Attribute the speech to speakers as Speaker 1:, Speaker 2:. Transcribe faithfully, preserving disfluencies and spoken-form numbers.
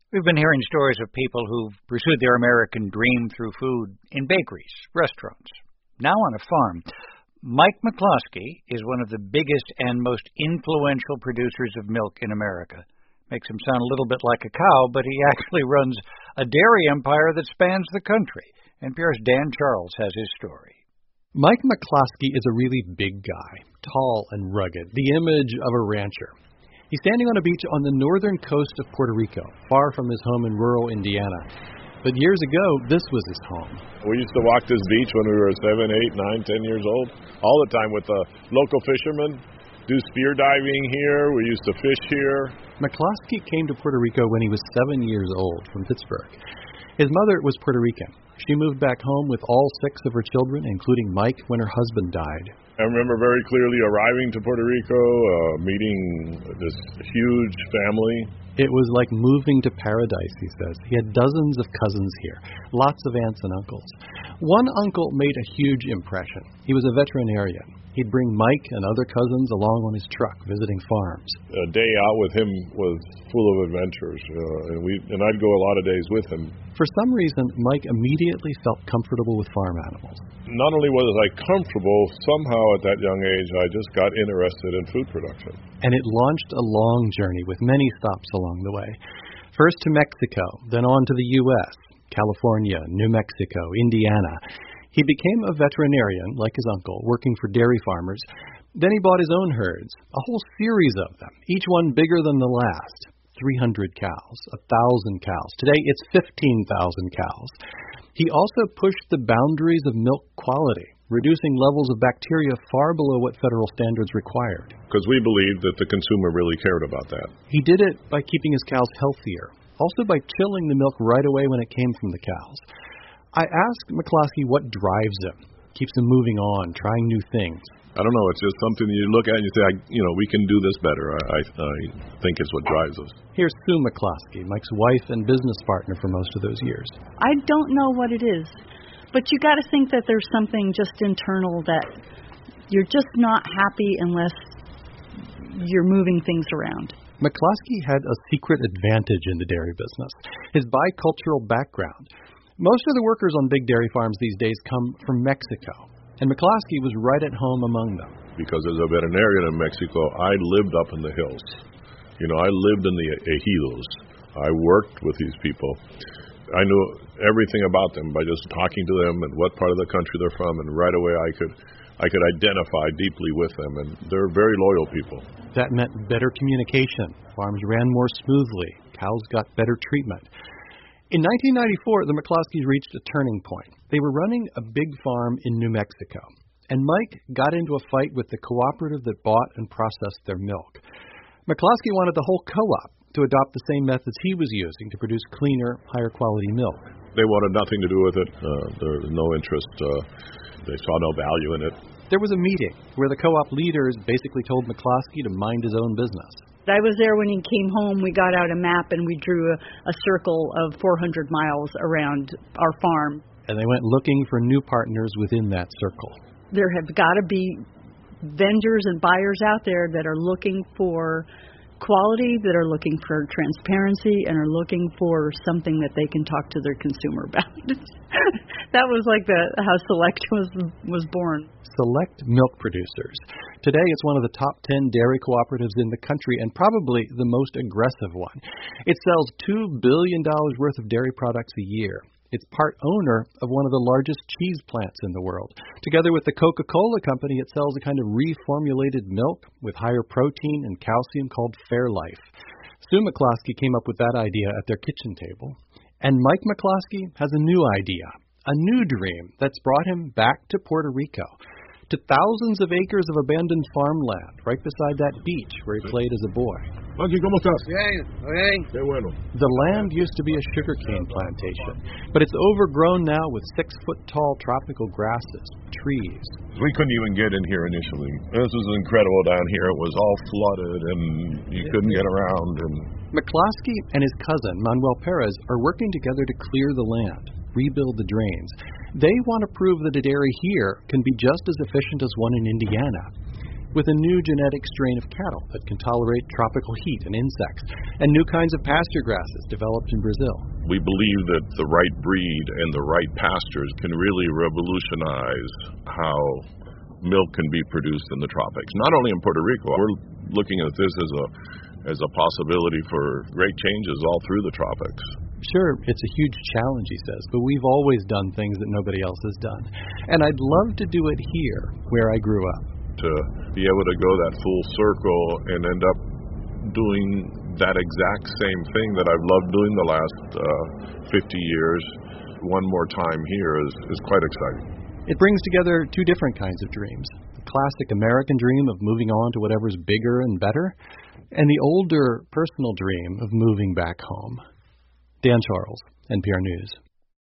Speaker 1: We've been hearing stories of people who've pursued their American dream through food in bakeries, restaurants, now on a farm. Mike McCloskey is one of the biggest and most influential producers of milk in America. Makes him sound a little bit like a cow, but he actually runs a dairy empire that spans the country. N P R's Dan Charles has his story.
Speaker 2: Mike McCloskey is a really big guy, tall and rugged, the image of a rancher. He's standing on a beach on the northern coast of Puerto Rico, far from his home in rural Indiana. But years ago, this was his home.
Speaker 3: We used to walk this beach when we were seven, eight, nine, ten years old, all the time with the local fishermen, do spear diving here. We used to fish here.
Speaker 2: McCloskey came to Puerto Rico when he was seven years old from Pittsburgh. His mother was Puerto Rican. She moved back home with all six of her children, including Mike, when her husband died.
Speaker 3: I remember very clearly arriving to Puerto Rico, uh, meeting this huge family.
Speaker 2: It was like moving to paradise, he says. He had dozens of cousins here, lots of aunts and uncles. One uncle made a huge impression. He was a veterinarian. He'd bring Mike and other cousins along on his truck, visiting farms.
Speaker 3: A day out with him was full of adventures, uh, and we and I'd go a lot of days with him.
Speaker 2: For some reason, Mike immediately felt comfortable with farm animals.
Speaker 3: Not only was I comfortable, somehow at that young age, I just got interested in food production.
Speaker 2: And it launched a long journey with many stops along the way. First to Mexico, then on to the U S, California, New Mexico, Indiana. He became a veterinarian, like his uncle, working for dairy farmers. Then he bought his own herds, a whole series of them, each one bigger than the last. three hundred cows, one thousand cows. Today it's fifteen thousand cows. He also pushed the boundaries of milk quality, reducing levels of bacteria far below what federal standards required.
Speaker 3: Because we believed that the consumer really cared about that.
Speaker 2: He did it by keeping his cows healthier, also by chilling the milk right away when it came from the cows. I asked McCloskey what drives him, keeps him moving on, trying new things.
Speaker 3: I don't know. It's just something you look at and you say, I, you know, we can do this better. I, I, I think it's what drives us.
Speaker 2: Here's Sue McCloskey, Mike's wife and business partner for most of those years.
Speaker 4: I don't know what it is, but you got to think that there's something just internal that you're just not happy unless you're moving things around.
Speaker 2: McCloskey had a secret advantage in the dairy business, his bicultural background. Most of the workers on big dairy farms these days come from Mexico, and McCloskey was right at home among them.
Speaker 3: Because as a veterinarian in Mexico, I lived up in the hills. You know, I lived in the ejidos. I worked with these people. I knew everything about them by just talking to them and what part of the country they're from, and right away I could I could identify deeply with them, and they're very loyal people.
Speaker 2: That meant better communication. Farms ran more smoothly. Cows got better treatment. In nineteen ninety-four, the McCloskeys reached a turning point. They were running a big farm in New Mexico, and Mike got into a fight with the cooperative that bought and processed their milk. McCloskey wanted the whole co-op to adopt the same methods he was using to produce cleaner, higher quality milk.
Speaker 3: They wanted nothing to do with it. Uh, there was no interest. Uh, they saw no value in it.
Speaker 2: There was a meeting where the co-op leaders basically told McCloskey to mind his own business.
Speaker 4: I was there when he came home. We got out a map and we drew a, a circle of four hundred miles around our farm.
Speaker 2: And they went looking for new partners within that circle.
Speaker 4: There have got to be vendors and buyers out there that are looking for quality, that are looking for transparency, and are looking for something that they can talk to their consumer about. That was like the how Select was was born.
Speaker 2: Select Milk Producers. Today it's one of the top ten dairy cooperatives in the country and probably the most aggressive one. It sells two billion dollars worth of dairy products a year. It's part owner of one of the largest cheese plants in the world. Together with the Coca-Cola Company, it sells a kind of reformulated milk with higher protein and calcium called Fairlife. Sue McCloskey came up with that idea at their kitchen table. And Mike McCloskey has a new idea, a new dream that's brought him back to Puerto Rico, to thousands of acres of abandoned farmland right beside that beach where he played as a boy.
Speaker 3: Monkey, ¿cómo estás?
Speaker 5: Bien, bien.
Speaker 3: Qué bueno.
Speaker 2: The land used to be a sugarcane plantation, but it's overgrown now with six-foot-tall tropical grasses, trees.
Speaker 3: We couldn't even get in here initially. This was incredible down here. It was all flooded, and you couldn't get around. And
Speaker 2: McCloskey and his cousin, Manuel Perez, are working together to clear the land, rebuild the drains. They want to prove that a dairy here can be just as efficient as one in Indiana. with a new genetic strain of cattle that can tolerate tropical heat and insects, and new kinds of pasture grasses developed in Brazil.
Speaker 3: We believe that the right breed and the right pastures can really revolutionize how milk can be produced in the tropics. Not only in Puerto Rico, we're looking at this as a as a possibility for great changes all through the tropics.
Speaker 2: Sure, it's a huge challenge, he says, but we've always done things that nobody else has done. And I'd love to do it here, where I grew up.
Speaker 3: To be able to go that full circle and end up doing that exact same thing that I've loved doing the last uh, fifty years, one more time here is, is quite exciting.
Speaker 2: It brings together two different kinds of dreams. The classic American dream of moving on to whatever's bigger and better, and the older personal dream of moving back home. Dan Charles, N P R News.